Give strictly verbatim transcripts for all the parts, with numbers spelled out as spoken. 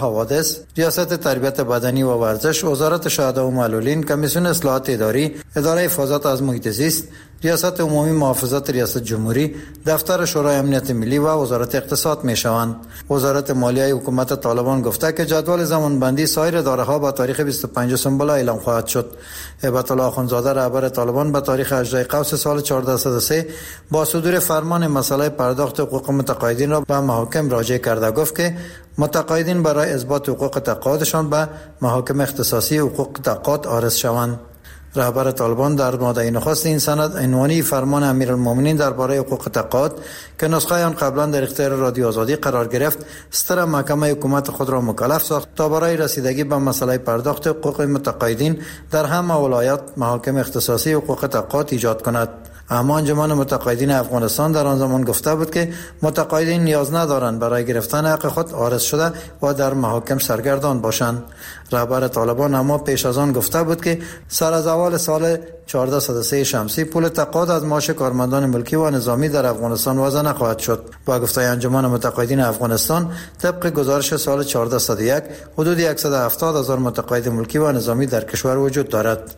حوادث، ریاست تربیت بدنی و ورزش، وزارت شهدا و معلولین، کمیسیون اصلاحات اداری، اداره حفاظت از محیط زیست، ریاست عمومی محافظت ریاست جمهوری، دفتر شورای امنیت ملی و وزارت اقتصاد می شوند. وزارت مالیه حکومت طالبان گفته که جدول زمانبندی سایر اداره‌ها با تاریخ بیست و پنجم سنبل اعلام خواهد شد. هیبت الله اخوندزاده رهبر طالبان به تاریخ هجدهم قوس سال چهارده صد و سه با صدور فرمان مسئله پرداخت حقوق متقاعدین را به محاکم راجع کرده گفت که متقاعدین برای اثبات حقوق تقاعدشان به محاکم اختصاصی حقوق تقاعد عارض شوند. رهبر طالبان در ماده نخست این سند عنوانی فرمان امیرالمومنین درباره حقوق تقاعد که نسخه آن قبلا در اختیار رادیو آزادی قرار گرفت، ستر محکمه حکومت خود را مکلف ساخت تا برای رسیدگی به مسئله پرداخت حقوق متقاعدین در همه ولایات محاکم اختصاصی حقوق تقاعد ایجاد کند. اما انجمن متقاعدین افغانستان در آن زمان گفته بود که متقاعدین نیاز ندارند برای گرفتن حق خود عارض شده و در محاکم سرگردان باشند. رهبر طالبان اما پیش از آن گفته بود که سر از اول سال چهارده صد و سه شمسی پول تقاعد از معاش کارمندان ملکی و نظامی در افغانستان وضع نخواهد شد. با گفته انجمن متقاعدین افغانستان، طبق گزارش سال چهارده صد و یک حدود صد و هفتاد هزار متقاعد ملکی و نظامی در کشور وجود دارد.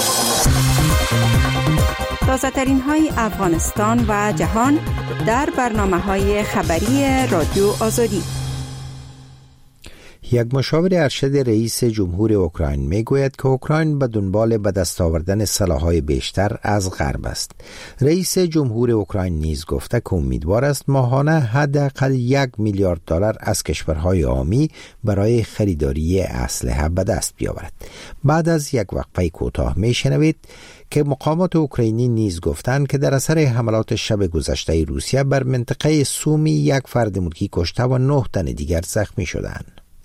تازه‌ترین های افغانستان و جهان در برنامه‌های خبری رادیو آزادی. یک مشاور ارشد رئیس جمهور اوکراین میگوید که اوکراین به دنبال به دست آوردن سلاح‌های بیشتر از غرب است. رئیس جمهور اوکراین نیز گفته که امیدوار است ماهانه حداقل یک میلیارد دلار از کشورهای عامی برای خریداری اسلحه به دست بیاورد. بعد از یک وقفه کوتاه میشنوید که مقامات اوکراینی نیز گفتند که در اثر حملات شب گذشته روسیه بر منطقه سومی یک فرد ملکی کشته و نه تن دیگر زخمی شدند.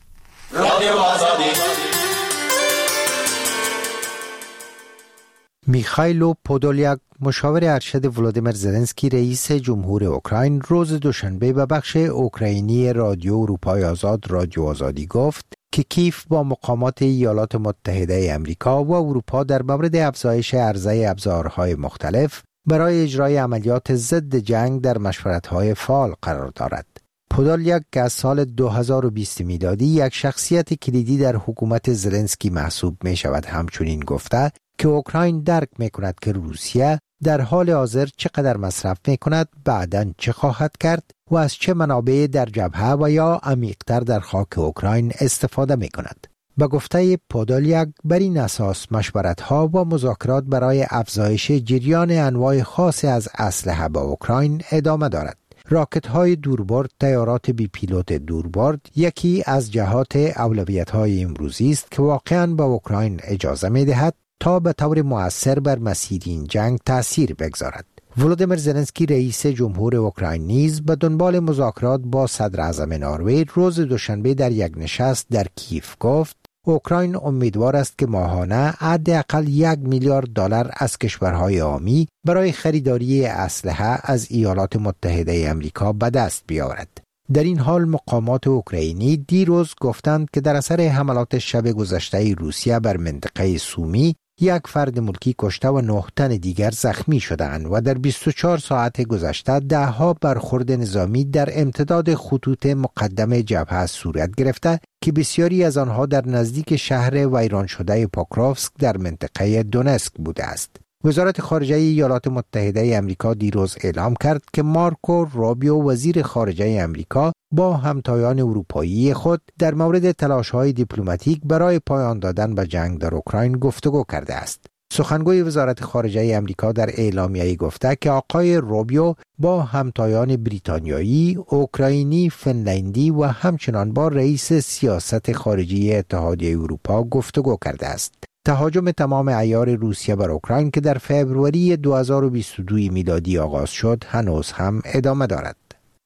میخائیل پودولیاک، مشاور ارشد ولادیمیر زلنسکی رئیس جمهور اوکراین، روز دوشنبه به بخش اوکراینی رادیو اروپای آزاد رادیو آزادی گفت که کیف با مقامات ایالات متحده امریکا و اروپا در مورد افزایش عرضه ابزارهای مختلف برای اجرای عملیات ضد جنگ در مشورت‌های فعال قرار دارد. پودولیاک که از سال دو هزار و بیست میلادی یک شخصیت کلیدی در حکومت زلنسکی محسوب می شود، همچنین گفته که اوکراین درک می کند که روسیه در حال حاضر چقدر مصرف می کند، بعداً چه خواهد کرد و از چه منابع در جبهه و یا عمیق‌تر در خاک اوکراین استفاده می کند. به گفته پودولیاک، بر این اساس مشورت‌ها و مذاکرات برای افزایش جریان انواع خاص از اسلحه به اوکراین ادامه دارد. راکت‌های دوربرد، طیارات بی پیلوت دوربرد یکی از جهات اولویت‌های امروزی است که واقعاً به اوکراین اجازه می‌دهد تا به طور مؤثر بر مسیر این جنگ تأثیر بگذارد. ولادیمیر زلنسکی رئیس جمهور اوکراین نیز به دنبال مذاکرات با صدر اعظم نروژ روز دوشنبه در یک نشست در کیف گفت اوکراین امیدوار است که ماهانه حداقل یک میلیارد دلار از کشورهای عامی برای خریداری اسلحه از ایالات متحده امریکا به دست بیاورد. در این حال مقامات اوکراینی دیروز گفتند که در اثر حملات شب گذشته روسیه بر منطقه سومی یک فرد ملکی کشته و نه تن دیگر زخمی شدند و در بیست و چهار ساعت گذشته ده ها برخورد نظامی در امتداد خطوط مقدم جبهه صورت گرفته که بسیاری از آنها در نزدیک شهر ویران شده پوکروفسک در منطقه دونسک بوده است. وزارت خارجه ایالات متحده امریکا دیروز اعلام کرد که مارکو روبیو وزیر خارجه امریکا با همتایان اروپایی خود در مورد تلاش‌های دیپلماتیک برای پایان دادن به جنگ در اوکراین گفتگو کرده است. سخنگوی وزارت خارجه امریکا در اعلامیه‌ای گفته که آقای روبیو با همتایان بریتانیایی، اوکراینی، فنلندی و همچنان با رئیس سیاست خارجی اتحادیه اروپا گفتگو کرده است. تهاجم تمام عیار روسیه بر اوکراین که در فوریه دو هزار و بیست و دو میلادی آغاز شد هنوز هم ادامه دارد.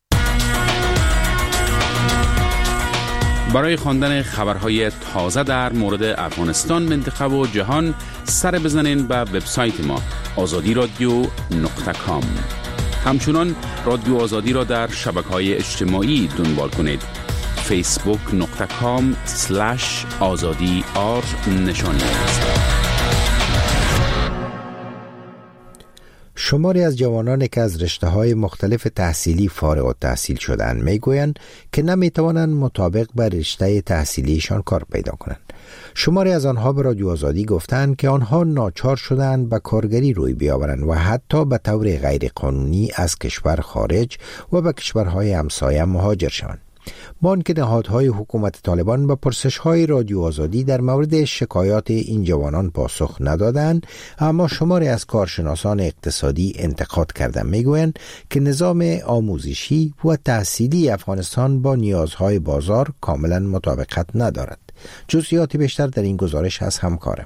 برای خواندن خبرهای تازه در مورد افغانستان، منطقه و جهان سر بزنین به وبسایت ما آزادی رادیو نقطه کام. همچنان رادیو آزادی را در شبکه‌های اجتماعی دنبال کنید. فیسبوک نقطه کام سلش آزادی آر نشانی است. شماری از جوانانی که از رشته‌های مختلف تحصیلی فارغ التحصیل شدند میگویند که نمیتوانند مطابق با رشته تحصیلیشان کار پیدا کنند. شماری از آنها به رادیو آزادی گفتند که آنها ناچار شدند به کارگری روی بیاورند و حتی به طور غیر قانونی از کشور خارج و به کشورهای همسایه مهاجر شوند. با آنکه نهادهای حکومت طالبان به پرسش‌های رادیو آزادی در مورد شکایات این جوانان پاسخ ندادند، اما شماری از کارشناسان اقتصادی انتقاد کردند. میگویند که نظام آموزشی و تحصیلی افغانستان با نیازهای بازار کاملا مطابقت ندارد. جزئیات بیشتر در این گزارش از همکارم.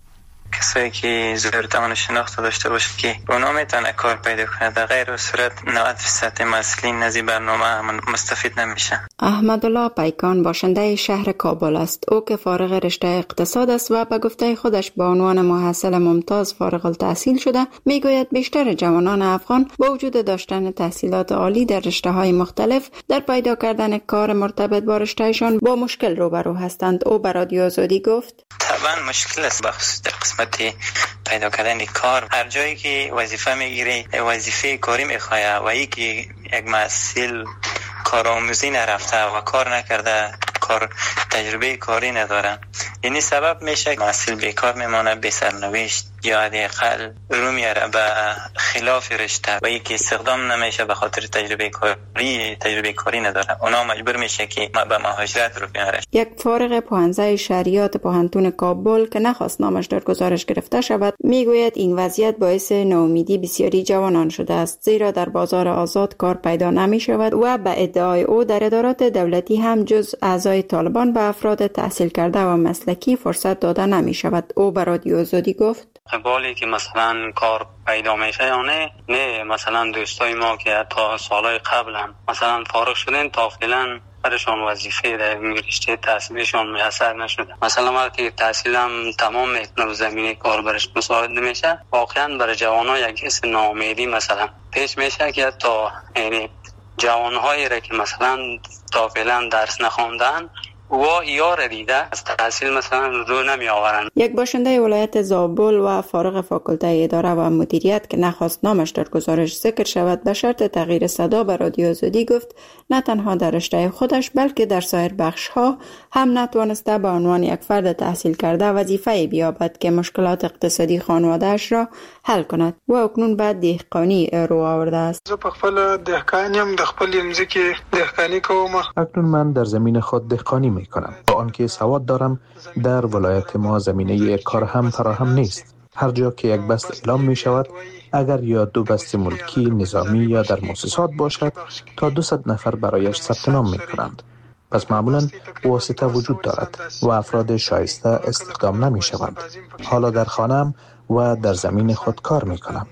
کسایی که زور توان شناخت داشته باشه که اونا میتونه کار پیدا کنه، در غیر صورت نود درصد مسئولین از این برنامه مستفید نمیشن. احمدالله پیکان باشنده شهر کابل است. او که فارغ رشته اقتصاد است و به گفته خودش به عنوان محصل ممتاز فارغ التحصیل شده، میگوید بیشتر جوانان افغان با وجود داشتن تحصیلات عالی در رشته‌های مختلف در پیدا کردن کار مرتبط با رشتهشان با مشکل روبرو هستند. او به رادیو آزادی گفت: طبعا مشکل است بخصوص در قسمت پیدا کردن کار. هر جایی که وظیفه میگیری وظیفه کاری میخواه و ای که یک محصول کارآموزی نرفته و کار نکرده، کار تجربه کاری نداره، یعنی سبب میشه محصول بیکار میمانه، بی سرنوشت یا حداقل رو میاره به خلاف رشته و یکی استخدام نمیشه به خاطر تجربه کاری تجربه کاری نداره، اونا مجبور میشه که به مهاجرت رو بیاره. یک فارغ پانزده شریعت پوهنتون کابل که نخواست نامش در گزارش گرفته شود میگوید این وضعیت باعث ناامیدی بسیاری جوانان شده است، زیرا در بازار آزاد کار پیدا نمی شود و به ادعای او در ادارات دولتی هم جز اعضای طالبان به افراد تحصیل کرده و مسلکی فرصت داده نمی شود. او به رادیو آزادی گفت: قبالی که مثلا کار پیدا میشه یا نه نه مثلا دوستای ما که تا سالهای قبل هم مثلا فارغ شدن تا فعلا برشان وظیفه در رشته تحصیلشان میسر نشده. مثلا وقتی تحصیلم تمام میکنه و زمینه کار برش مساعد نمیشه، واقعا برای جوانان یک حس ناامیدی مثلا پیش میشه که تا یعنی جوانهایی را که مثلا تا فعلا درس نخوندن و یار دیده از تحصیل مثلا رو نمی آورن. یک باشنده ولایت زابل و فارغ فاکولته اداره و مدیریت که نخواست نامش در گزارش ذکر شود به شرط تغییر صدا به رادیو آزادی گفت نه تنها در رشته خودش بلکه در سایر بخش ها هم نتوانسته به عنوان یک فرد تحصیل کرده وظیفه بیابد که مشکلات اقتصادی خانواده‌اش را حل کند و اکنون بعد دهقانی رو آورده است. زه په خپل دهقانیم، د خپل ځمکې دهقانی کوم. اکنون من در زمین خود دهقانی میکنم. با آنکه سواد دارم، در ولایت ما زمینه کار هم فراهم نیست. هر جا که یک بست اعلام می شود، اگر یا دو بست ملکی، نظامی یا در مؤسسات باشد، تا دویست نفر برایش ثبت نام می کنند. پس معمولا واسطه وجود دارد و افراد شایسته استخدام نمی شوند. حالا در خانم و در زمین خود کار می کنم.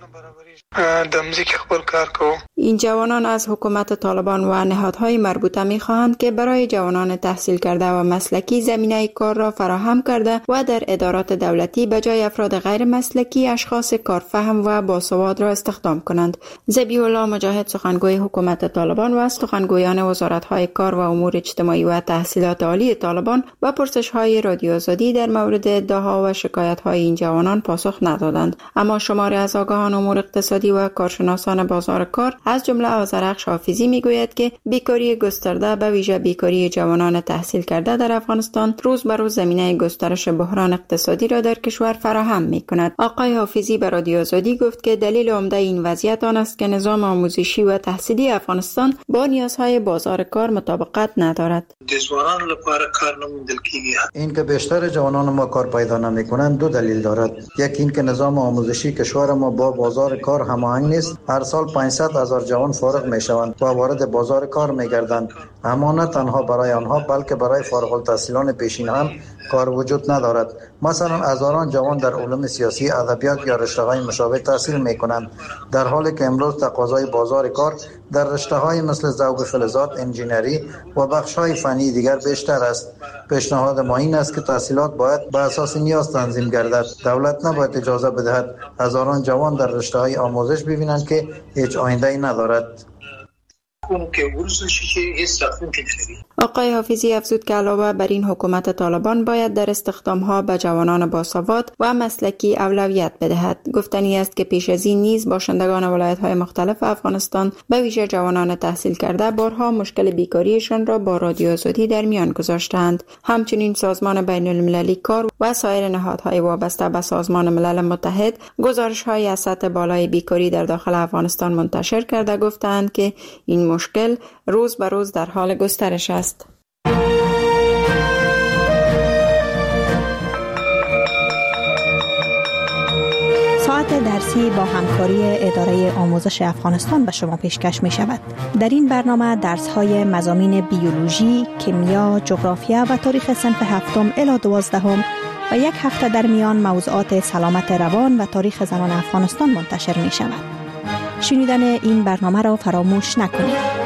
این جوانان از حکومت طالبان و نهادهای مربوطه می‌خواهند که برای جوانان تحصیل کرده و مسلکی زمینه کار را فراهم کرده و در ادارات دولتی به جای افراد غیر مسلکی اشخاص کارفهم و باسواد را استخدام کنند. ذبیح الله مجاهد سخنگوی حکومت طالبان و از سخنگویان وزارت‌های کار و امور اجتماعی و تحصیلات عالی طالبان و پرسش‌های رادیو آزادی در مورد ادعاها و شکایت‌های این جوانان پاسخ ندادند، اما شماری از آگاهان امور اقتصادی و کارشناسان بازار کار از جمله آذرخش حافظی میگوید که بیکاری گسترده به ویژه بیکاری جوانان تحصیل کرده در افغانستان روز به روز زمینه گسترش بحران اقتصادی را در کشور فراهم میکند. آقای حافظی به رادیو آزادی گفت که دلیل عمده این وضعیت آن است که نظام آموزشی و تحصیلی افغانستان با نیازهای بازار کار مطابقت ندارد. این که بیشتر جوانان ما کار پیدا نمیکنند دو دلیل دارد. یکی این که نظام آموزشی کشور ما با بازار کار هماهنگ نیست. هر سال پانصد هزار جوان فارغ میشوند و وارد بازار کار میگردند، اما نه تنها برای آنها بلکه برای فارغ التحصیلان پیشین هم کار وجود ندارد. مثلا هزاران جوان در علوم سیاسی، ادبیات یا رشته‌های مشابه تحصیل میکنند، در حالی که امروز تقاضای بازار کار در رشته‌های مثل ذوب فلزات، انجینری و بخش‌های فنی دیگر بیشتر است. پیشنهاد ما این است که تحصیلات باید بر اساس نیاز تنظیم گردد. دولت نباید اجازه بدهد هزاران جوان در رشته‌های آموزش ببینند که هیچ آینده‌ای ندارد. آقای حافظی افزود که علاوه بر این حکومت طالبان باید در استخدام‌ها به جوانان باسواد و مسلکی اولویت بدهد. گفتنی است که پیش از این نیز باشندگان ولایت‌های مختلف افغانستان به ویژه جوانان تحصیل کرده بارها مشکل بیکاریشان را با رادیو آزادی در میان گذاشتند. همچنین سازمان بین‌المللی کار و سایر نهادهای وابسته به سازمان ملل متحد گزارش‌های از سطح بالای بیکاری در داخل افغانستان منتشر کرده گفتند که این مشکل روز به روز در حال گسترش است. ساعت درسی با همکاری اداره آموزش افغانستان به شما پیشکش می شود. در این برنامه درس های مضامین بیولوژی، کیمیا، جغرافیا و تاریخ صنف هفتم الی دوازدهم و یک هفته در میان موضوعات سلامت روان و تاریخ زنان افغانستان منتشر می شود. شنیدن این برنامه را فراموش نکنید.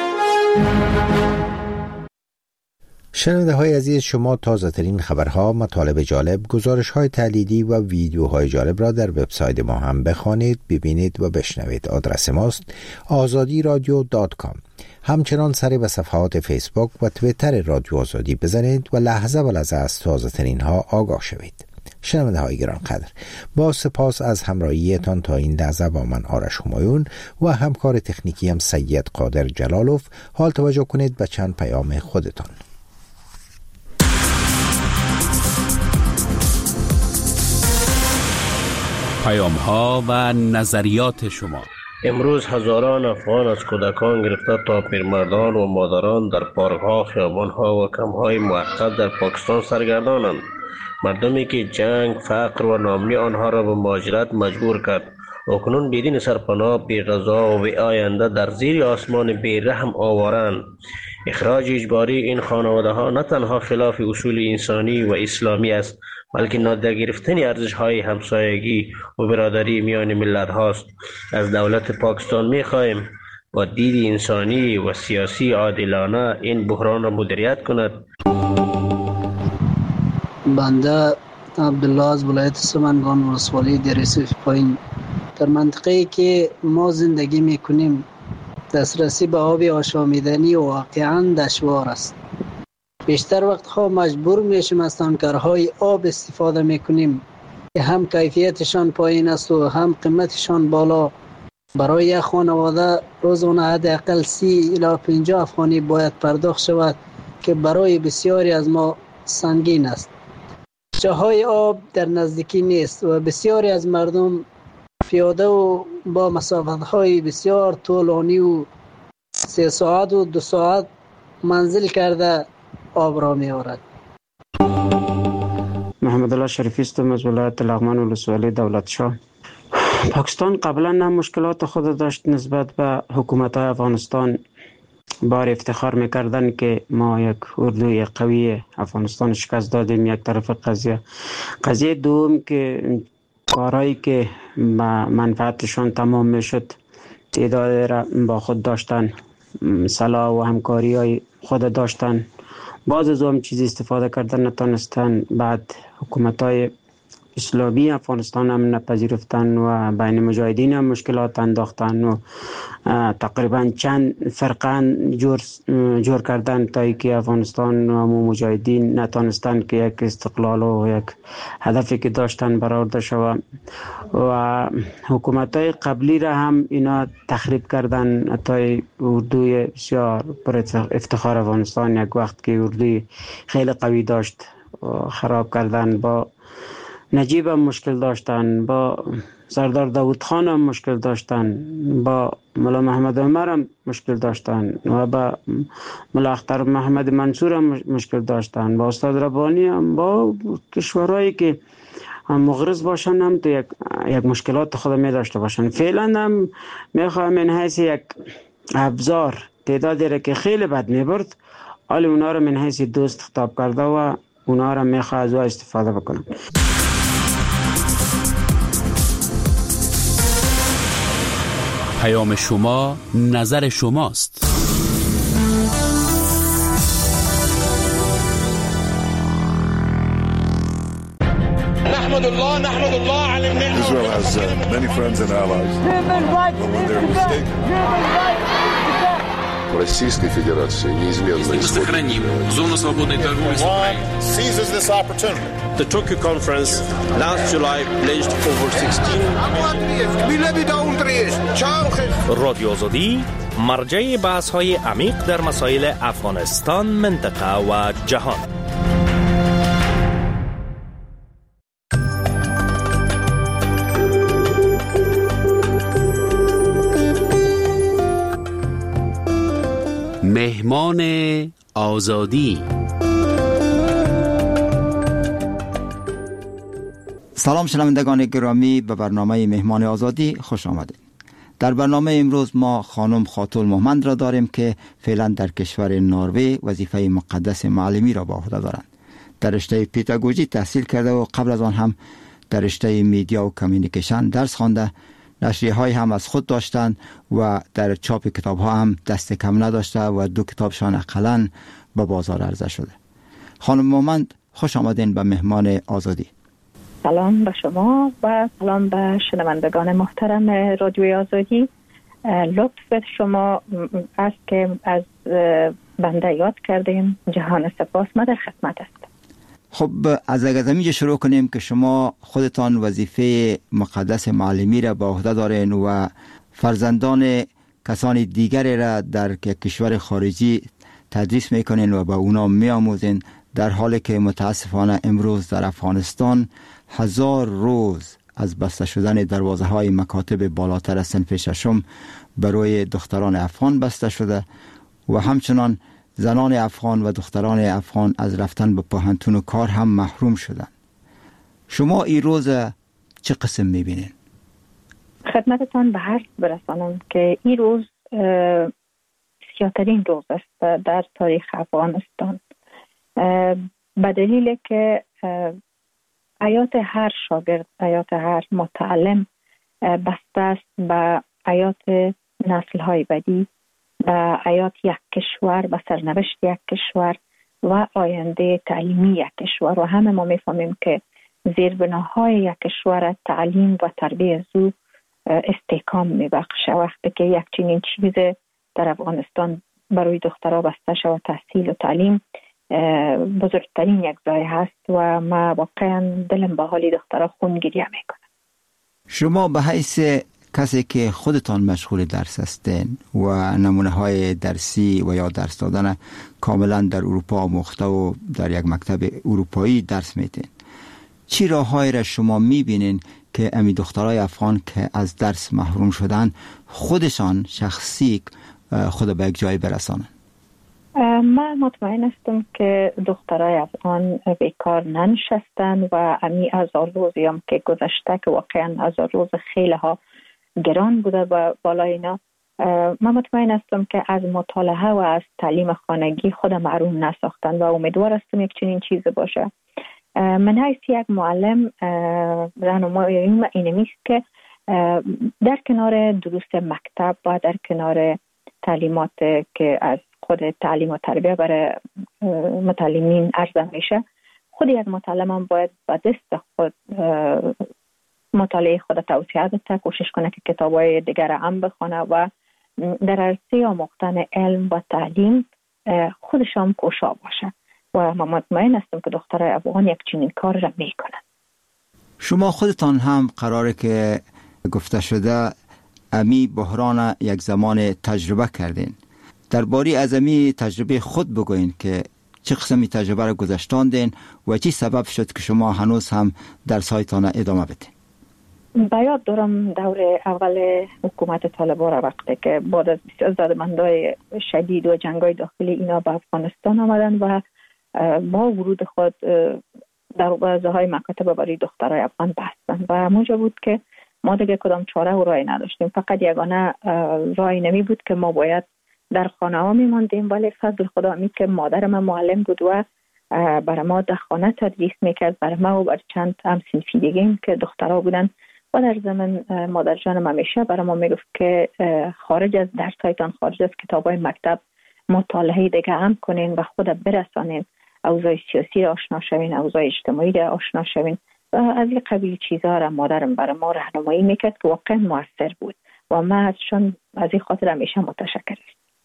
شنونده های عزیز، شما تازه ترین خبرها، مطالب جالب، گزارش های تحلیلی و ویدیوهای جالب را در وبسایت ما هم بخوانید، ببینید و بشنوید. آدرس ماست آزادی رادیو دات کام. همچنان سری به صفحات فیسبوک و توییتر رادیو آزادی بزنید و لحظه به لحظه از تازه ترین ها آگاه شوید. شنونده های گرانقدر، با سپاس از همراهیتان تا این لحظه با من آرش همایون و همکار تکنیکی هم سید قادر جلالوف. حال توجه کنید به چند پیام خودتان. پیام ها و نظریات شما. امروز هزاران افغان از کودکان گرفته تا پیرمردان و مادران در پارک ها، خیابان ها و کمپ های موقت در پاکستان سرگردانند. مردمی که جنگ، فقر و ناامنی آنها را به مهاجرت مجبور کرد، اکنون بدون سرپناه، بی غذا و بی آینده در زیر آسمان بی رحم آوارند. اخراج اجباری این خانواده ها نه تنها خلاف اصول انسانی و اسلامی است، بلکه نادیده گرفتن ارزش های همسایگی و برادری میان ملت هاست. از دولت پاکستان می خواهیم با دید انسانی و سیاسی عادلانه این بحران را مدیریت کند. بنده عبدالله از ولایت سمنگان ولسوالی دریسف پایین. در منطقه‌ای که ما زندگی میکنیم دسترسی به آب آشامیدنی واقعا دشوار است. بیشتر وقتها مجبور میشیم از تانکرهای آب استفاده میکنیم که هم کیفیتشان پایین است و هم قیمتشان بالا. برای یک خانواده روزانه حداقل سی الی پنجاه افغانی باید پرداخت شود که برای بسیاری از ما سنگین است. جاهای آب در نزدیکی نیست و بسیاری از مردم پیاده و با مسافت‌های بسیار طولانی و سه ساعت و دو ساعت منزل کرده آب را می‌آورد. محمد الله شریفی هستم از ولایت لغمان ولسوالی دولت شاه. پاکستان قبلا هم مشکلات خود داشت نسبت به حکومت افغانستان. بار افتخار میکردن که ما یک اردوی قوی افغانستان شکست دادیم. یک طرف قضیه قضیه دوم که کارهایی که منفعتشان تمام میشد تعداد را با خود داشتن، صلاح و همکاری های خود داشتن، باز از هم چیزی استفاده کردن نتانستن. بعد حکومت های اسلامی افغانستان هم نپذیرفتن و بین مجاهدین هم مشکلات انداختن و تقریبا چند فرقه جور, جور کردن تا ای که افغانستان و مجاهدین نتانستن که یک استقلال و یک هدفی که داشتن برآورده شود و حکومت های قبلی را هم اینا تخریب کردن. حتی اردوی بسیار پر افتخار افغانستان یک وقت که اردوی خیلی قوی داشت خراب کردن. با نجیب هم مشکل داشتن، با سردار داود خان هم مشکل داشتن، با ملا محمد عمر هم مشکل داشتن و با ملا اختر محمد منصور هم مشکل داشتن، با استاد ربانی هم، با کشورهایی که هم مغرض باشن هم تو یک, یک مشکلات خود می داشته باشن. فعلا هم می خواهم من حیث یک ابزار تعدادی را که خیلی بد می برد حالی اونا را من حیث دوست خطاب کرده و اونا را می خواهد از او استفاده بکنم. پیام شما نظر شماست. نحمد الله نحمد الله على النعمة. Israel has uh, many friends and allies. Human rights. But when they're mistaken. Human rights. Российской Федерации неизменно Мы сохраним зону свободной торговли с Украиной. The Tokyo Conference last July pledged over sixteen. رادیو آزادی مرجع بحث‌های عمیق در مسائل افغانستان، منطقه و جهان. مهمان آزادی. سلام شنوندگان گرامی، به برنامه مهمان آزادی خوش آمدید. در برنامه امروز ما خانم خاتون محمد را داریم که فعلا در کشور نروژ وظیفه مقدس معلمی را به عهده دارند. در رشته پداگوژی تحصیل کرده و قبل از آن هم در رشته میدیا و کمیونیکیشن درس خوانده. نشریه های هم از خود داشتند و در چاپ کتاب ها هم دست کم نداشته و دو کتابشان اقلاً به بازار عرضه شده. خانم محمد خوش آمدین به مهمان آزادی. سلام به شما و سلام به شنوندگان محترم رادیوی آزادی. لطف شما است که از بنده یاد کردیم. جهان سپاس. ما در خدمت است. خب از اگه شروع کنیم که شما خودتان وظیفه مقدس معلمی را به عهده دارین و فرزندان کسان دیگری را در کشور خارجی تدریس میکنین و به اونا میآموزین، در حالی که متاسفانه امروز در افغانستان هزار روز از بسته شدن دروازه های مکاتب بالاتر از صنف ششم برای دختران افغان بسته شده و همچنان زنان افغان و دختران افغان از رفتن به پوهنتون و کار هم محروم شدن. شما این روز چه قسم میبینین؟ خدمتتان به هر برسانم که این روز سیاه‌ترین روز است در تاریخ افغانستان، به دلیل که حیات هر شاگرد، حیات هر متعلم بسته است به حیات نسل‌های بعدی، به حیات یک کشور، به سرنوشت یک کشور و آینده تعلیمی یک کشور. و همه ما میفهمیم که زیربناهای یک کشور تعلیم و تربیت زو استحکام میبخشه. وقتی که یک چنین چیز در افغانستان برای دخترها بسته شود، تحصیل و تعلیم بزرگترین یک ضایعه هست و ما واقعا دلم به حال دخترها خون گریه میکنه. شما به حیث کسی که خودتان مشغول درس هستین و نمونه های درسی و یا درس دادن کاملا در اروپا آموخته و در یک مکتب اروپایی درس میتین، چی راههایی را شما میبینین که امی دخترای افغان که از درس محروم شدن خودشان شخصی خود به یک جای برسانن؟ من مطمئن هستم که دخترای افغان بیکار ننشستن و امی هزار روزی هم که گذشته که واقعا هزار روز خیلی ها گران بوده با بالای اینا. من مطمئن هستم که از مطالعه و از تعلیم خانگی خود محروم نساختن و امیدوار هستم یک چنین چیز باشه. من حیث یک معلم راهنمایم اینمی است که در کنار دروس مکتب و در کنار تعلیمات که از خود تعلیم و تربیت برای متعلمین عرضه میشه، خود یک معلم هم باید با دست خود مطالعه خود توسعه بده، کوشش کنه که کتابای دیگر هم بخونه و در عرصه آموختن علم و تعلیم خودش هم کوشا باشه و من مطمئن هستم که دخترای افغان یک چنین کار را میکنن. شما خودتان هم قراره که گفته شده امی بحران یک زمان تجربه کردین. درباره از امی تجربه خود بگوین که چه قسمی تجربه را گذشتاندین و چی سبب شد که شما هنوز هم در سایتان ادامه بدین؟ بیاد دارم دور اول حکومت طالبان را، وقتی که بعد از زدمندهای شدید و جنگای داخلی اینا به افغانستان آمدن و با ورود خود دروازه های مکاتب برای دخترای افغان بستن و همونجا بود که ما دیگه کدام چاره و راهی نداشتیم. فقط یگانه راهی نمی بود که ما باید در خانه ها می ماندیم، ولی فضل خدا می که مادر من معلم بود و برای ما در خانه تدریس میکرد، برای ما و بر چند هم صنفی دیگه که دخترها بودن و در زمان مادر جانم همیشه برای ما میگفت که خارج از درسایتان، خارج از کتابای مکتب مطالعه دیگه هم کنین و خود برسانین، اوضاع سیاسی را آشنا شوین، اوضاع اجتماعی را آشنا شوین و از این قبیل چیزها را مادرم برای ما راهنمایی میکرد که واقعا موثر بود و ما ازشون از این خاطر همیشه متشکرم.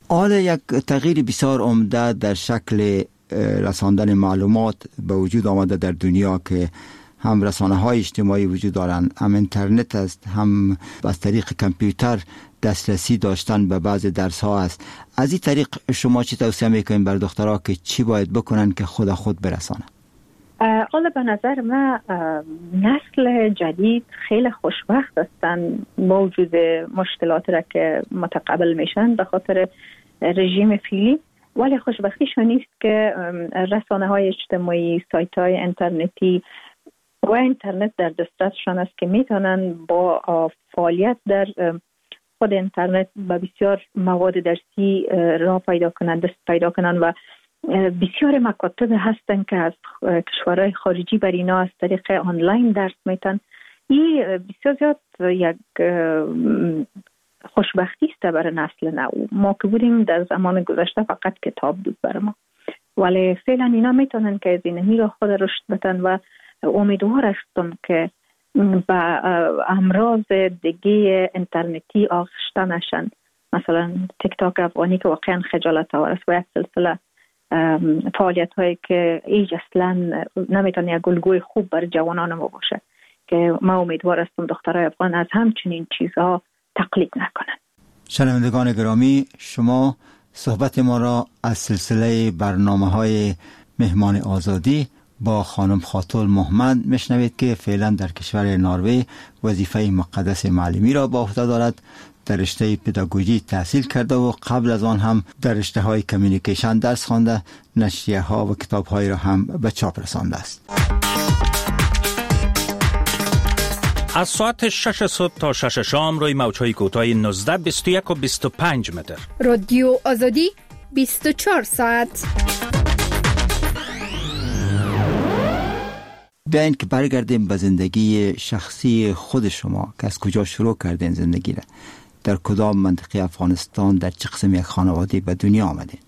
حالا یک تغییر بسیار عمده در شکل رساندن معلومات به وجود آمده در دنیا که هم رسانه های اجتماعی وجود دارند، هم اینترنت است، هم از طریق کامپیوتر دسترسی داشتن به بعض درس ها است. از این طریق شما چی توصیه میکنین بر دخترها که چی باید بکنن که خود خود برسانه؟ حالا به نظر من نسل جدید خیلی خوشبخت هستن با وجود مشکلات را که متقبل میشن به خاطر رژیم فعلی، ولی خوشبختیشون نیست که رسانه های اجتماعی، سایت های اینترنتی و اینترنت در دسترسشان است که میتونن با فعالیت در خود اینترنت با بسیار مواد درسی را پیدا کنند، دست پیدا کنند و بسیار مکاتب هستن که از کشورهای خارجی بر اینا از طریق آنلاین درس میتن. این بسیار زیاد یک خوشبختی است برای نسل نو. ما که بودیم در زمان گذشته فقط کتاب بود برای ما، ولی فعلا اینا میتونن که از اینمی را خود رشد بدن و امیدوار هستم که با امراض دیگه اینترنتی آغشته نشن، مثلا تیک تاک افغانی که واقعا خجالت آور است و یک سلسله فعالیت هایی که ایج اصلا نمیتونه یک الگوی خوب بر جوانان ما باشه که ما امیدوار هستم دخترای افغان از همچنین چیزها تقلید نکنن. شنوندگان گرامی، شما صحبت ما را از سلسله برنامه های مهمان آزادی با خانم خاتون محمد میشنوید که فعلا در کشور نروژ وظیفه مقدس معلمی را به عهده دارد. در رشته پداگوژی تحصیل کرده و قبل از آن هم در رشته های کمیونیکیشن درس خوانده، نشریه ها و کتاب های را هم به چاپ رسانده است. از ساعت شش صبح تا شش شام روی موج‌های کوتاه نوزده، بیست و یک و بیست و پنج متر. رادیو آزادی بیست و چهار ساعت. بیاین که برگردیم به زندگی شخصی خود شما که از کجا شروع کردین زندگی را، در کدام منطقه افغانستان، در چه قسم یک خانواده به دنیا آمدین؟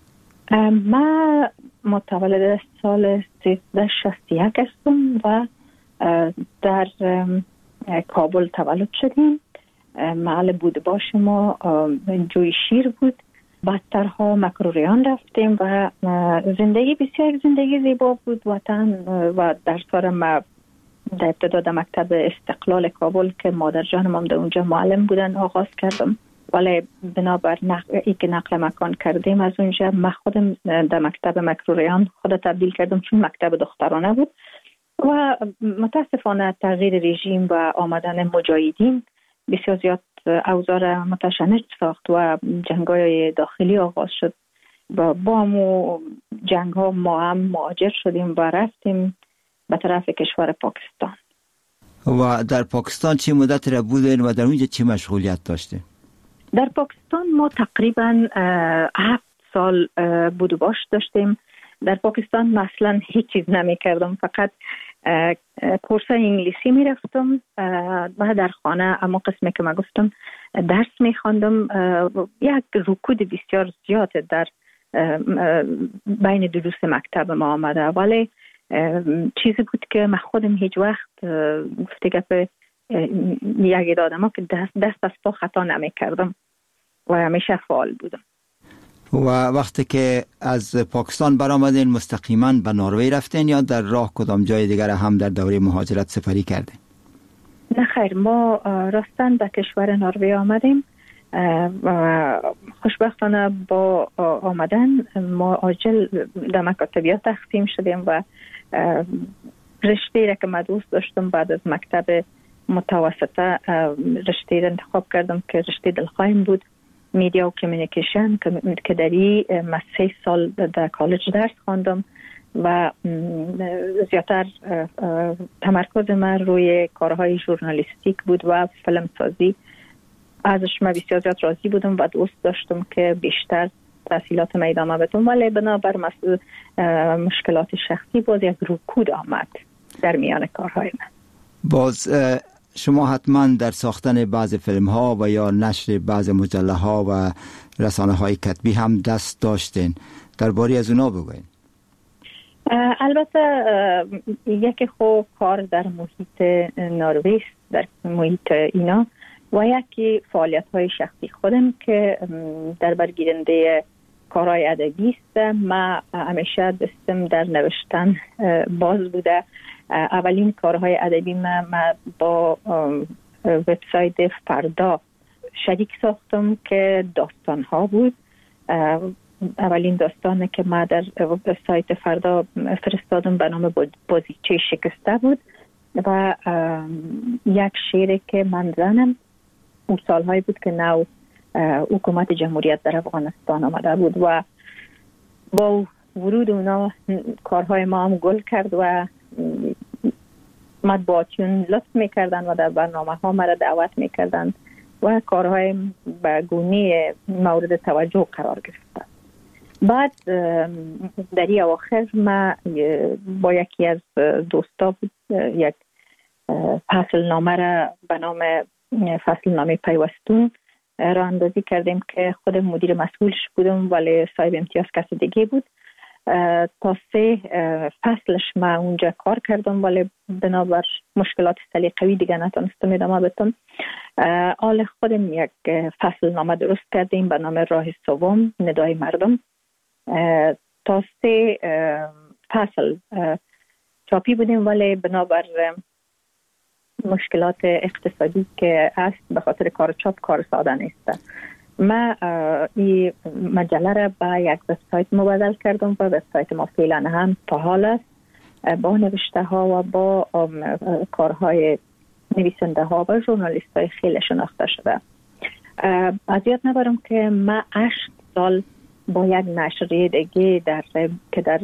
من متولد سال سیزده شصت و یک هستم و در کابل تولد شدیم. محل بودباش ما جوی شیر بود، بعدترها مکروریان رفتیم و زندگی بسیار زندگی زیبا بود. وطن و در سال ما در ابتدا در مکتب استقلال کابل که مادر جانم هم در اونجا معلم بودن آغاز کردم، ولی بنابر نقل ای که نقل مکان کردیم از اونجا من خودم در مکتب مکروریان خود تبدیل کردم چون مکتب دخترانه بود و متاسفانه تغییر رژیم و آمدن مجاهدین بسیار زیاد اوضاع متشنج ساخت و جنگ‌های داخلی آغاز شد و با همون جنگ‌ها ما هم مهاجر شدیم و رفتیم به طرف کشور پاکستان. و در پاکستان چه مدت را بودین و در اونجا چه مشغولیت داشتین؟ در پاکستان ما تقریبا هفت سال بود و باش داشتیم. در پاکستان مثلا هیچ چیز نمی کردم، فقط کورس انگلیسی می رفتم و در خانه اما قسمی که من گفتم درس می خواندم. یک رکود بسیار زیاد در بین دروس مکتب ما آمده، ولی چیزی بود که من خودم هیچ وقت گفته گفته یک دادم که دست, دست از پا خطا نمی کردم و همیشه فعال بودم. و وقتی که از پاکستان برآمدین مستقیما به نروژ رفتین یا در راه کدام جای دیگر هم در دوره مهاجرت سفری کردین؟ نه خیر، ما راستن به کشور نروژ آمدیم و خوشبختانه با آمدن ما عاجل در مکاتبیات تقسیم شدیم و رشته را که من دوست داشتم بعد از مکتب متوسطه رشته را انتخاب کردم که رشته دلخواهیم بود، میدیا و کمیونیکیشن، که در این من سه سال در کالج درس خواندم و زیادتر تمرکز من روی کارهای ژورنالیستیک بود و فیلمسازی. ازش من بسیار زیاد راضی بودم و دوست داشتم که بیشتر تحصیلات من ادامه بدم، ولی بنابر مشکلات شخصی باز یک رکود آمد در میان کارهای من. باز شما حتما در ساختن بعض فیلم ها و یا نشر بعض مجله ها و رسانه های کتبی هم دست داشتین، درباره از اونا بگوین. البته یکی خو کار در محیط نروژ، در محیط اینا و یکی فعالیت های شخصی خودم که در برگیرنده کارهای ادبی است. ما همیشه دستم در نوشتن باز بوده. اولین کارهای ادبی ما, ما با وبسایت فردا شریک ساختم که داستان ها بود. اولین داستانی که ما در سایت فردا فرستادم به نام بازیچه شکسته بود و یک شعری که من زنم اون سالهایی بود که نو حکومت جمهوریت در افغانستان آمده بود و با ورود اونا کارهای ما هم گل کرد و مطبوعاتیون لطف میکردن و در برنامه ها مرا دعوت میکردن و کارهای به گونه مورد توجه قرار گرفت. بعد در این اواخر ما با یکی از دوستا بود یک فصل نامه را به نام فصل نامه پیوستون را اندازی کردیم که خود مدیر مسئولش بودم ولی صاحب امتیاز کسی دیگه بود. تا سه فصلش ما اونجا کار کردم ولی بنابر مشکلات سلیقه‌ای دیگه نتونستم ادامه بدم. حال خودم یک فصل نامه درست کردیم به نام راه سوم ندای مردم. تا سه فصل چاپی بودیم ولی بنابر مشکلات اقتصادی که هست به خاطر کار چاپ کار ساده نیست. ما این مجله را به یک وبسایت مبادل کردم و وبسایت ما فعلا هم فعال است با نوشته ها و با کارهای نویسنده ها و ژورنالیست های خیلی شناخته شده. از یاد نبرم که ما هشت سال با یک نشریه دیگه در که در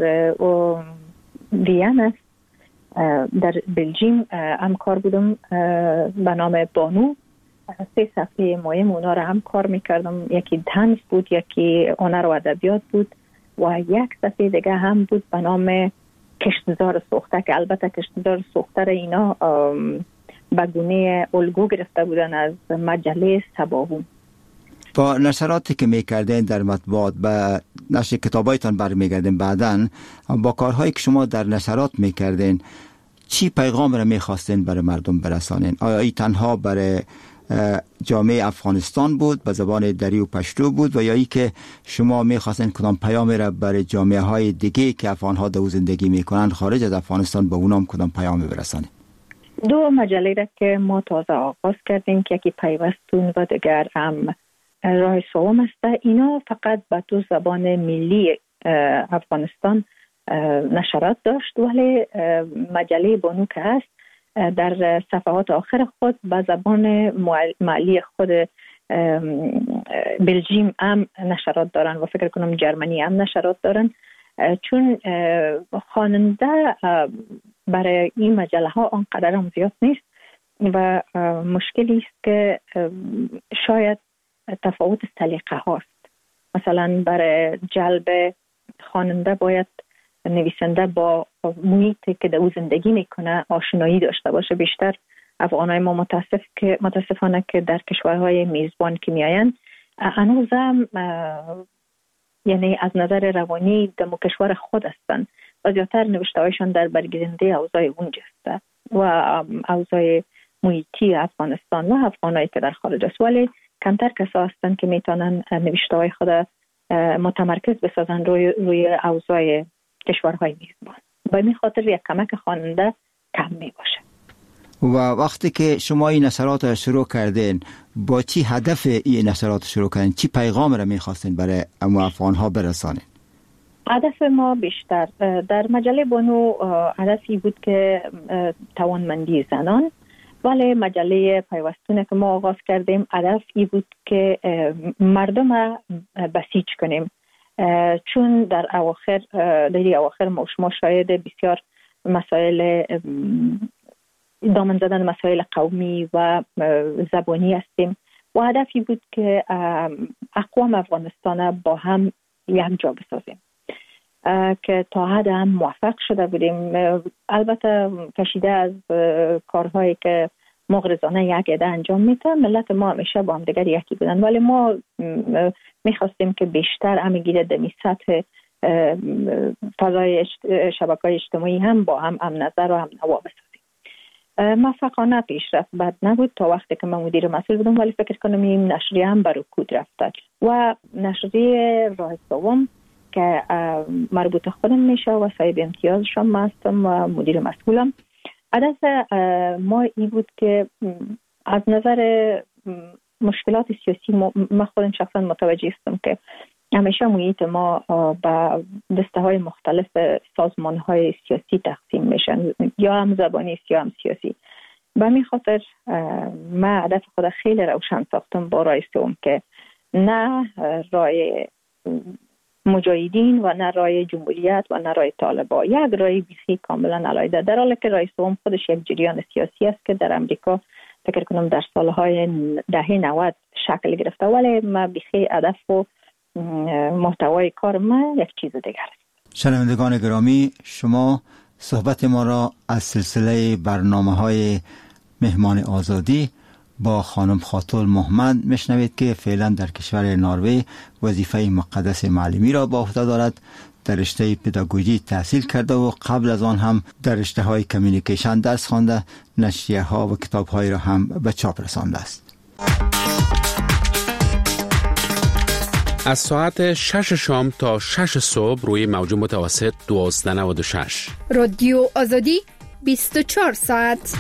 وین است در بلژیم هم کار بودم به نام بانو. سه صفحه مهم اونا را هم کار میکردم. یکی طنز بود، یکی هنر و ادبیات بود و یک صفحه دیگه هم بود به نام کشتزار سوخته که البته کشتزار سوخته را اینا به گونه الگو گرفته بودن از مجله سباهون. با نشراتی که میکردین در مطبوعات به نشر کتابایتان برمیگردین، بعدن با کارهایی که شما در نشرات میکردین چی پیغام را میخواستین برای مردم برسانین؟ آیا ای تنها برای جامعه افغانستان بود به زبان دری و پشتو بود و یا ای که شما میخواستین کدام پیامی را برای جامعه های دیگه که افغانها در زندگی میکنن خارج از افغانستان به اونام کدام پیامی برسانین؟ دو مجله را که ما تازه آغاز کردیم که یکی پیوستون و دیگر هم راه سوم است. اینا فقط به دو زبان ملی افغانستان نشرات داشت ولی مجله بانو که هست در صفحات آخر خود به زبان محلی خود بلژیم هم نشرات دارن و فکر کنم جرمنی هم نشرات دارن، چون خواننده برای این مجله ها آنقدر هم زیاد نیست و مشکلی است که شاید تفاوت سلیقه هاست. مثلا برای جلب خواننده باید نویسنده با محیطی که در او زندگی میکنه آشنایی داشته باشه. بیشتر افغانای ما متاسف که متاسفانه که در کشورهای میزبان که میاین هنوزم یعنی از نظر روانی در کشور خود هستن و زیادتر نوشته هایشان در برگیرنده اوضاع اونجا است و اوضاع محیطی افغانستان و افغانایی که در خارج است، ولی کمتر کسا هستن که میتونن نوشته های خود متمرکز بسازن روی روی اوضاع کشورهای میزبان. به این خاطر یک کمک خواننده کم می باشه. و وقتی که شما این نشرات را شروع کردین با چی هدف این نشرات شروع کردین؟ چی پیغام را میخواستین برای افغانها برسانین؟ هدف ما بیشتر در مجله بانو هدفی بود که توانمندی زنان، ولی مجله پیوستونه که ما آغاز کردیم هدف ای بود که مردم را بسیج کنیم، چون در اواخر در اواخر ما شما شاید بسیار مسائل دامن زدن مسائل قومی و زبانی هستیم و هدفی بود که اقوام افغانستان با هم یک جا بسازیم که تا حد هم موفق شده بودیم. البته کشیده از کارهایی که مغرضانه یک عده انجام میده، ملت ما همیشه با هم دیگر یکی بودن، ولی ما میخواستیم که بیشتر همگی در سطح فضای شبکه‌های اجتماعی هم با هم هم نظر و هم نوا بسازیم. موفقانه پیش رفت، بد نبود تا وقتی که من مدیر مسئول بودم، ولی فکر کنم این نشریه هم بر رکود رفته. و نشریه راه سوم که مربوط خودم میشه و صاحب امتیازشم من هستم و مدیر مسئولم، هدف ما این بود که از نظر مشکلات سیاسی ما خودم شخصا متوجه هستم که همیشه محیط ما با دسته های مختلف سازمان های سیاسی تقسیم میشن، یا هم زبانی یا هم سیاسی. به همین خاطر من هدف خود خیلی روشن ساختم با راه سوم که نه راه مجاهدین و نه راه جمهوریت و نه راه طالبان، یک راه بیخی کاملا علیحده، در حالی که راه سوم خودش یک جریان سیاسی است که در امریکا فکر کنم در سالهای دهه نود شکل گرفته، ولی ما بیخی هدف و محتوای کار ما یک چیز دیگر است. شنوندگان گرامی، شما صحبت ما را از سلسله برنامه‌های مهمان آزادی با خانم خاتون محمد میشنوید که فعلا در کشور نروژ وظیفه مقدس معلمی را با عهده دارد. در رشته پداگوژی تحصیل کرده و قبل از آن هم در رشته های کمیونیکیشن درس خوانده، نشریه ها و کتاب های را هم به چاپ رسانده است. از ساعت شش شام تا شش صبح روی موج متوسط دوازده نود و شش رادیو آزادی بیست و چهار ساعت.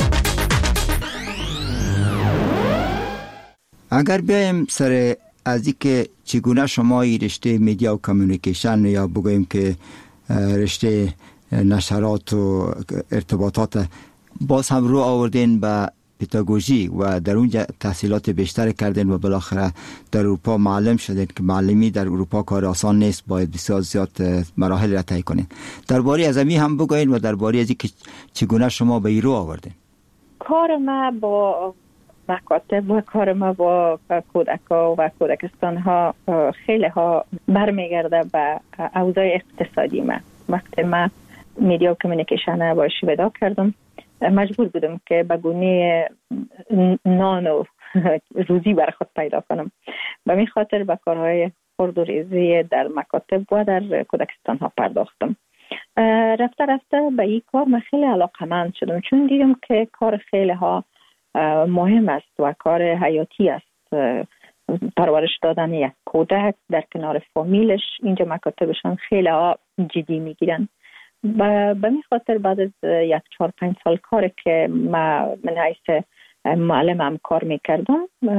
اگر بیایم سر از اینکه چگونه شما این رشته میدیا و کمیونیکیشن یا بگوییم که رشته نشرات و ارتباطات باز هم رو آوردین به پداگوژی و در اونجا تحصیلات بیشتر کردین و بالاخره در اروپا معلم شدین که معلمی در اروپا کار آسان نیست، باید بسیار زیاد مراحل را طی کنین. درباره از امی هم بگوین و درباره از اینکه چگونه شما به این رو آوردین. کار ما با مکاتب و کار ما با کودک‌ها و کودکستان‌ها خیلی ها برمیگرده به اوضاع اقتصادی ما. وقتی ما میدیا و کمیونیکیشن باش ودا کردم، مجبور بودم که به گونه نان و روزی برای خود پیدا کنم. به این خاطر به کارهای خرد و ریزی در مکاتب و در کودکستان ها پرداختم. رفته رفته به این کار من خیلی علاقه‌مند شدم، چون دیدم که کار خیلی ها مهم است و کار حیاتی است. پرورش دادن یک کودک در کنار فامیلش، اینجا مکاتبشان خیلی ها جدی میگیرن. به می خاطر بعد از یک چهار پنج سال کار که ما من حیث معلم هم کار میکردم،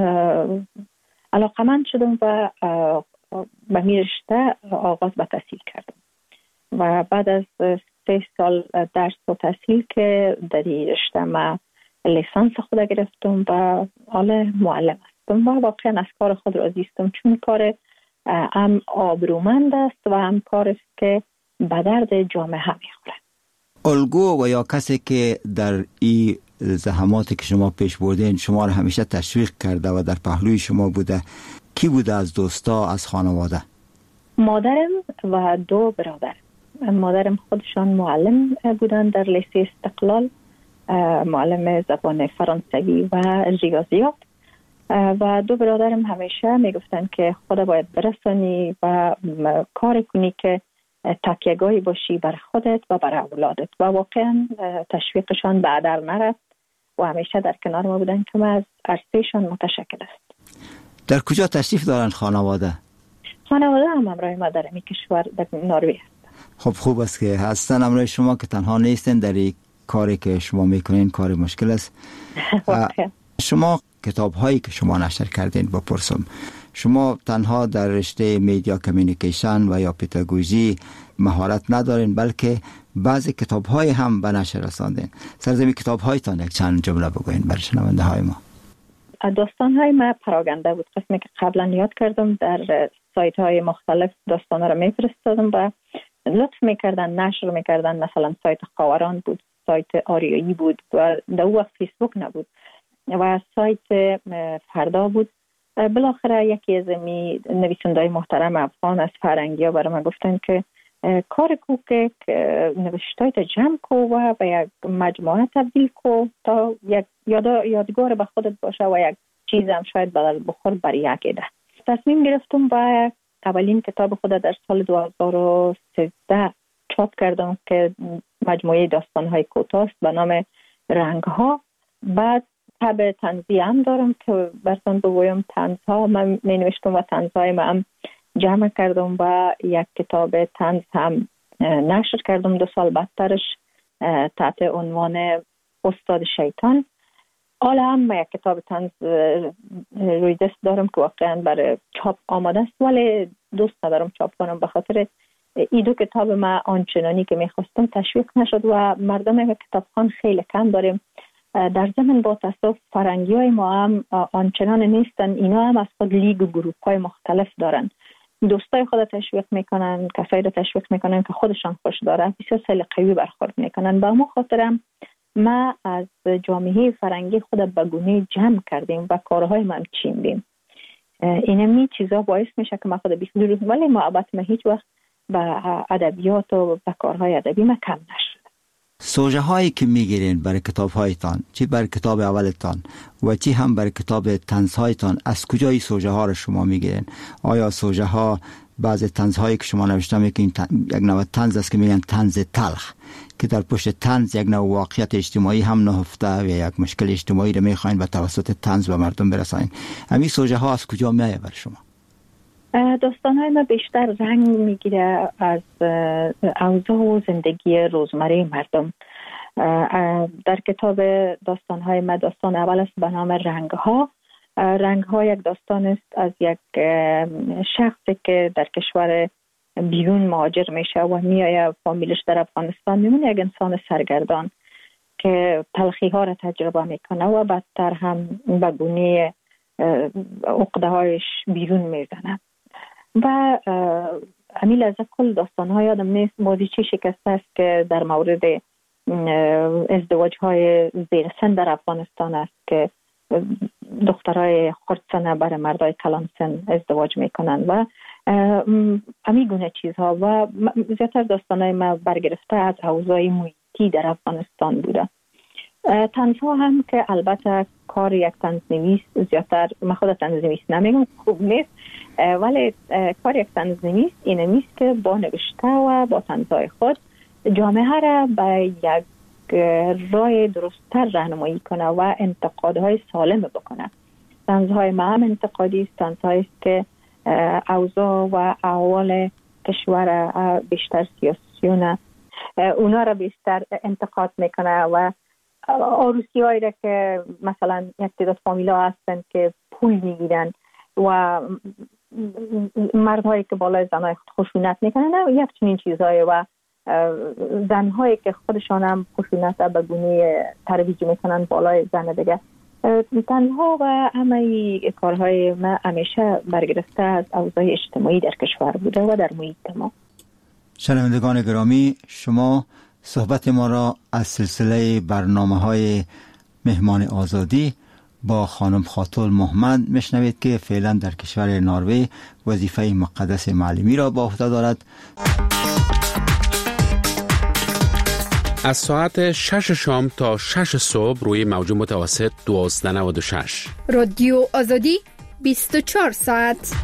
علاقه‌مند شدم و به می رشته آغاز به تحصیل کردم و بعد از سه سال درس و تحصیل که در این رشته ما لیسانس خود گرفتم و حالا معلم هستم و واقعا از کار خود راضی هستم، چون کار هم آبرومند است و هم کار است که به درد جامعه هم میخوره. الگو و یا کسی که در این زحماتی که شما پیش بردین شما را همیشه تشویق کرده و در پهلوی شما بوده، کی بوده از دوستا، از خانواده؟ مادرم و دو برادر. مادرم خودشان معلم بودن در لیسه استقلال، معلم زبان فرانسوی و ریاضیات، و دو برادرم همیشه میگفتن که خدا باید برسانی و کار کنی که تکیه‌گاهی باشی بر خودت و بر اولادت، و واقعا تشویقشان به هدر نرفت و همیشه در کنار ما بودن که ما از عرصهشان متشکر است. در کجا تشریف دارن خانواده؟ خانواده هم همراه ما در این کشور در نروژ هستن. خب خوب است که هستن همراه شما، که تنها نیستن در این کاری که شما میکنین. کار مشکل است. شما کتاب هایی که شما نشر کردین بپرسم، شما تنها در رشته میدیا کمیونیکیشن و یا پداگوژی مهارت ندارین، بلکه بعضی کتاب های هم به نشر رساندین. سرزمین کتاب هایتان یک چند جمله بگوین برای شنونده های ما. داستان های ما پراگنده بود، قسمی که قبلا یاد کردم در سایت های مختلف داستان ها رو میفرستادم و لطف میکردن نشر میکردن. مثلا سایت خاوران بود، سایت آریایی بود و در اون وقت فیسبوک نبود و سایت فردا بود. بالاخره یکی از می نویسنده‌های محترم افغان از فرنگی ها برای من گفتن که کار کو که نوشته‌هایت جمع کو و به یک مجموعه تبدیل کو تا یک یاد یادگار به خودت باشه و یک چیز هم شاید بدل بخور برای یک ایده. تصمیم گرفتم و اولین کتاب خود در سال دو هزار و سیزده چاپ کردم که مجموعه داستان‌های کوتاه است به نام رنگ ها. بعد تب طنزی هم دارم که براتون بگویم طنز ها من می نوشتم و طنز های من هم جمع کردم و یک کتاب طنز هم نشر کردم دو سال بعدترش تحت عنوان استاد شیطان. حالا هم یک کتاب طنز روی دست دارم که واقعا برای چاپ آماده است ولی دوست ندارم چاپ کنم به خاطر این دو کتاب ما آنچنانی که میخواستم تشویق نشد و مردم کتابخوان خیلی کم داریم. در ضمن با تاسف فرنگی های ما هم آنچنان نیستن، اینا هم از خود لیگ و گروپ های مختلف دارن، دوستای خود تشویق میکنن، کسایی رو تشویق میکنن که خودشان خوش داره، بسیار سیل قوی برخورد میکنن. با ما خاطرم ما از جامعه فرنگی خود به گونه جمع کردیم و کارهای ما چیندیم. اینمی چیزا باعث میشه که ما خود بیخودی رو ولی محبت ما هیچ وقت به ادبیات و به کارهای ادبی ما کم نشد. سوژه هایی که میگیرین برای کتاب هایتان، چی برای کتاب اولتان و چی هم برای کتاب طنز هایتان، از کجای سوژه ها رو شما میگیرین؟ آیا سوژه ها بعضی طنز هایی که شما نوشته میگین یک نوع طنز است که میگن طنز تلخ که در پشت طنز یک نوع واقعیت اجتماعی هم نهفته و یک مشکل اجتماعی رو میخواین به توسط طنز به مردم برسانین، همین سوژه ها از کجا میایه برای شما؟ داستان های ما بیشتر رنگ میگیره از اوضاع و زندگی روزمره مردم. در کتاب داستان های ما داستان اول است به نام رنگ ها. رنگ ها یک داستان است از یک شخصی که در کشور بیرون مهاجر میشه و میایه فامیلش در افغانستان میمونه، یک انسان سرگردان که تلخی ها را تجربه میکنه و بدتر هم به گونه عقده هایش بیرون میزنه و امیل از کل داستان های آدم نیست. بازیچه شکسته است که در مورد ازدواج های زیر سن در افغانستان است که دخترای خردسنه برای مردای کلان سن ازدواج میکنن و امی گونه چیزها و زیادتر داستان های ما برگرفته از اوضاع محیطی در افغانستان بوده. طنزها هم که البته کار یک طنزنویس زیادتر، من خود طنزنویس نمیگم خوب نیست ولی کار یک طنزنویس اینه نیست که با نوشته و با طنزهای خود جامعه را به یک راه درست‌تر راهنمایی کنه و انتقادهای سالم بکنه. طنزهای ما هم انتقادی است، طنزهایی است که اوضاع و احوال کشور بیشتر سیاسیونه اونا را بیشتر انتقاد میکنه و عروسی هایی را که مثلا یک تعداد فامیلا هستن که پول میگیرن و مردهایی که بالای زنهای خود خشونت میکنن یک چنین چیزهایی و زنهایی که خودشان هم خشونت به گونه ترویج میکنن بالای زن دیگه. تنها و همه کارهای ما همیشه برگرفته از اوضاع اجتماعی در کشور بوده و در محیط ما. شنوندگان گرامی، شما صحبت ما را از سلسله برنامه‌های مهمان آزادی با خانم خاتول محمد میشنوید که فعلا در کشور نروژ وظیفه مقدس معلمی را با عهده دارد. از ساعت شش شام تا شش صبح روی موج متوسط دوازده و نود و شش رادیو آزادی بیست و چهار ساعت.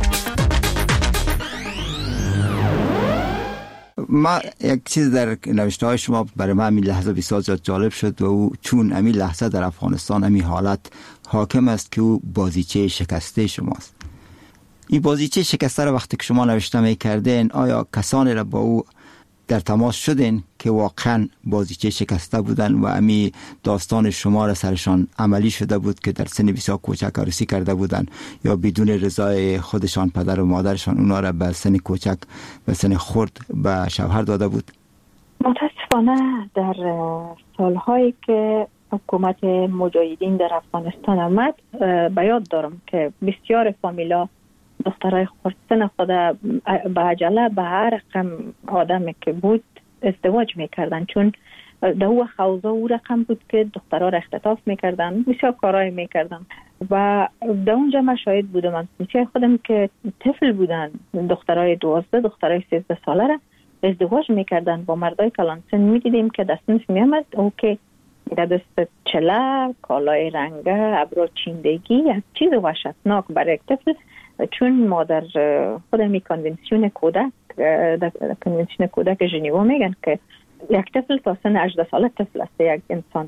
ما یک چیز در نوشته های شما برای من همین لحظه بسیار زیاد جالب شد و او چون همین لحظه در افغانستان همین حالت حاکم است که او بازیچه شکسته شماست. این بازیچه شکسته را وقتی که شما نوشته می کردین آیا کسانی را با او در تماس شدین که واقعا بازیچه شکسته بودن و امی داستان شما را سرشان عملی شده بود که در سن بسیار کوچک عروسی کرده بودن یا بدون رضای خودشان پدر و مادرشان اونا را به سن کوچک به سن خرد به شوهر داده بود؟ متاسفانه در سالهایی که حکومت مجاهدین در افغانستان آمد به یاد دارم که بسیار فامیلا دخترای خردسن خود به عجله به هر رقم آدمی که بود ازدواج میکردن، چون در او خوضا او رقم بود که دخترها را اختطاف میکردن، بسیار کارهای میکردن و در اونجا من شاهد بودم. من بسیار خودم که طفل بودن دخترای دوازده دخترای سیزده ساله را ازدواج میکردن با مردای کلانسن. میدیدیم که دستنش میامد او که در دست چله کالای رنگه ابرو چیندگی یک چیز وحشتناک برای یک طفل، چون ما در خود می کنونسیون کودک در کنونسیون کودک ژنوا میگن که یک طفل تا سن هجده ساله طفل است یک انسان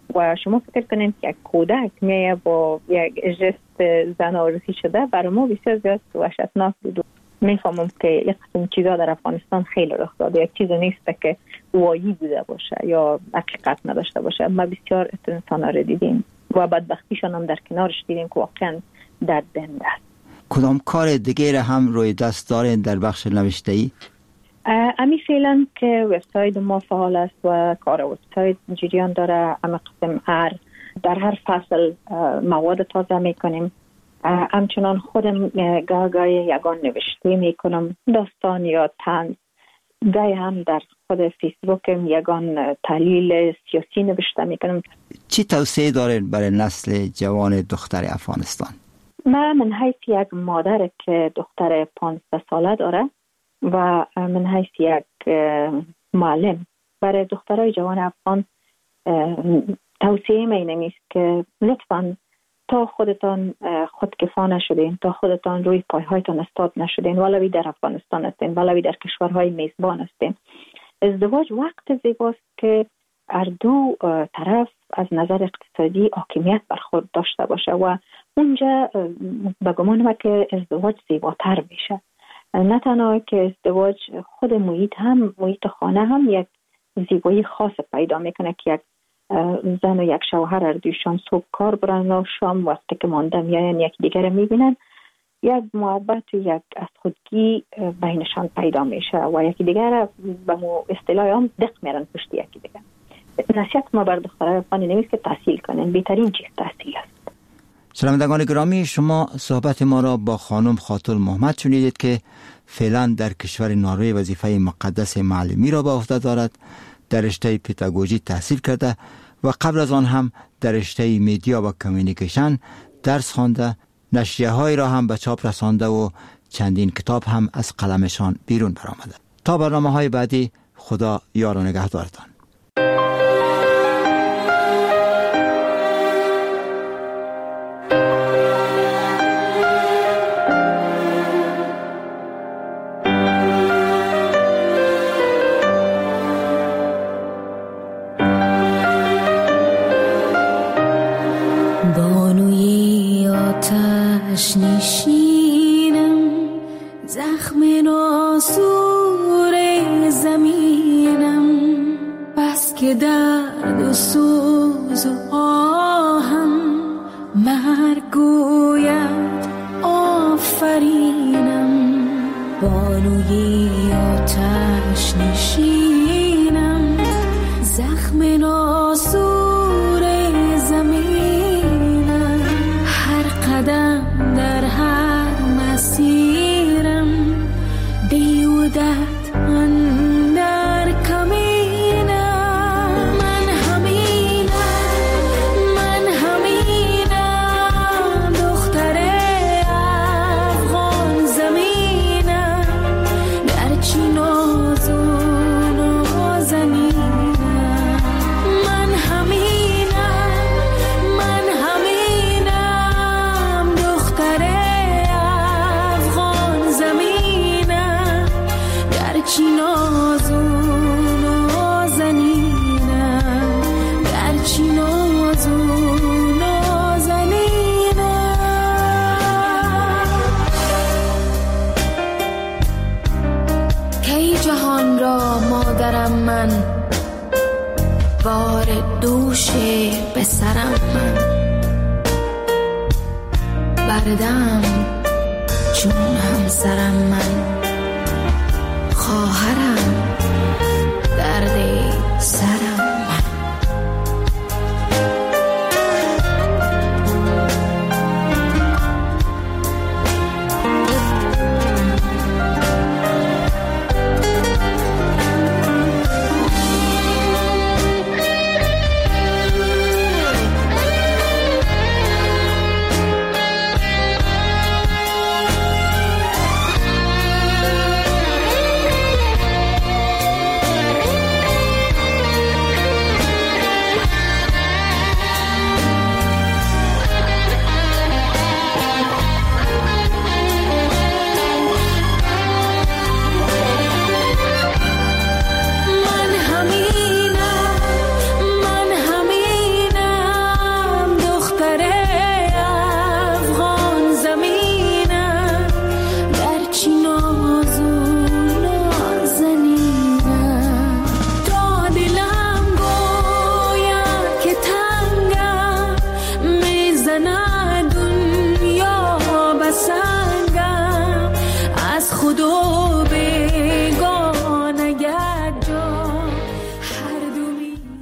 و شما فکر کنید که یک کودک میه با یک جست زناشویی شده، برای ما بسیار زیاد وحشتناک بود. میفهمم که یک قسم چیزا در افغانستان خیلی رخ داده، یک چیز نیست که وایی بوده باشه یا حقیقت نداشته باشه. ما بسیار انسان را دیدیم و بدبختیشان هم در کنارش دیدیم که واقعا دردمند است. کدام کار دیگه هم روی دست دارین در بخش نوشته‌ای؟ امی فعلا که وبسایت ما فعال است و کار وبسایت جریان داره. اما قسم هر در هر فصل مواد تازه میکنیم. همچنان خودم گاه گاهی یگان نوشته میکنم، داستان یا طنز. گاهی هم در خود فیسبوکم یگان تحلیل سیاسی نوشته میکنم. چی توصیه دارین برای نسل جوان دختر افغانستان؟ من من حیث یک مادر که دختر پانزده ساله داره و من حیث یک معلم برای دخترای جوان افغان توصیه می نمیست که لطفاً تا خودتان خودکفا نشدین، تا خودتان روی پایهایتان استاد نشدین، ولوی در افغانستان هستین ولوی در کشورهای میزبان هستین. ازدواج وقت زیباست که هر دو طرف از نظر اقتصادی حاکمیت بر خود داشته باشه و اونجا به گمان ما که ازدواج زیباتر میشه. نه تنها که ازدواج، خود محیط هم محیط خانه هم یک زیبایی خاص پیدا میکنه که یک زن و یک شوهر هر دویشان صبح کار برن و شام وقتی که مانده میاین یک دیگر میبینن، یک محبت و یک از خودگی بینشان پیدا میشه و یکی دیگر به مو اصطلاح هم دق میرن پشت یکی دیگر. نصیحت ما بر دخترای افغانی نمیست که تحصیل کنن، بهترین چیز تحصیل است. شنوندگان گرامی، شما صحبت ما را با خانم خاتون محمد شنیدید که فعلا در کشور نروژ وظیفه مقدس معلمی را به عهده دارد. در رشته پداگوژی تحصیل کرده و قبل از آن هم در رشته میدیا و کمیونیکیشن درس خوانده، نشریه های را هم به چاپ رسانده و چندین کتاب هم از قلمشان بیرون برآمده. تا برنامه های بعدی، خدا یار و نگهدارتان. نشینم زخم ناسور زمینم، بس که درد و سوز و آهم مرگ گوید آفرینم. بانوی آتش نشینم زخم ناسور زمینم، هر قدم در هر مسیرم بیودت اندر کمینم. من همینم، من همینم، دختر افغان زمینم، گرچه ناز و نازنینم. من همینم، من همینم، دختر افغان زمینم، گرچه ناز و نازنینم، گرچه ناز و نازنینم. کی جهان را مادرم من، بار دوش به سرم من، بردم چون همسرم من، خواهرم درد سرم